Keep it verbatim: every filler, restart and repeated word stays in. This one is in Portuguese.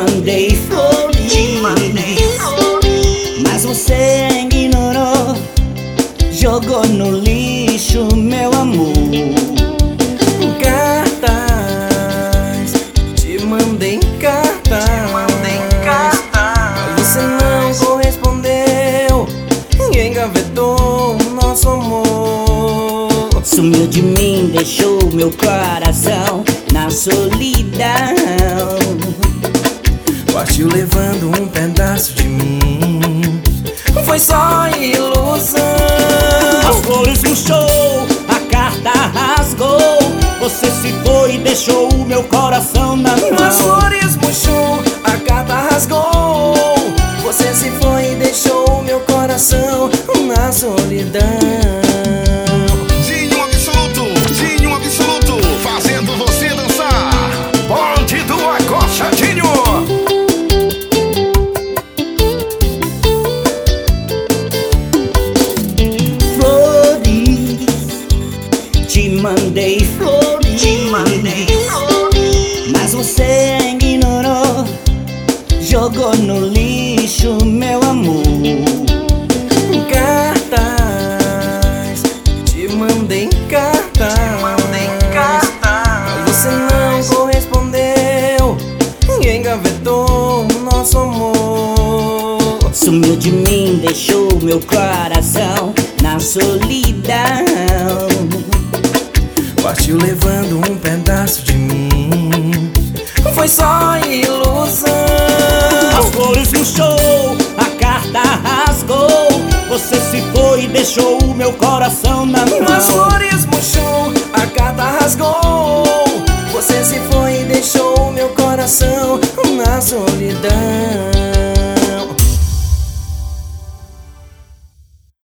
mandei flores, te mandei flores, mas você ignorou, jogou no lixo meu amor. Cartas, te mandei cartas, te mandei cartas, mas você não correspondeu e engavetou o nosso amor. Sumiu de mim, deixou meu coração na solidão. Partiu levando um pedaço de mim, foi só ilusão. As flores murchou, a carta rasgou, você se foi e deixou o meu coração na mão. As flores murchou, a carta rasgou, você se foi e deixou o meu coração na solidão. Dinho Absoluto, Dinho Absoluto, fazendo você dançar. Bonde do Acochadinho. Te mandei flores, te mandei flores, mas você ignorou, jogou no lixo meu amor. Cartas, te mandei cartas, te mandei cartas, mas você não correspondeu e engavetou o nosso amor. Sumiu de mim, deixou meu coração na solidão. Partiu levando um pedaço de mim, foi só ilusão. As flores murchou, a carta rasgou, você se foi e deixou o meu coração na mão. As flores murchou, a carta rasgou, você se foi e deixou o meu coração na solidão.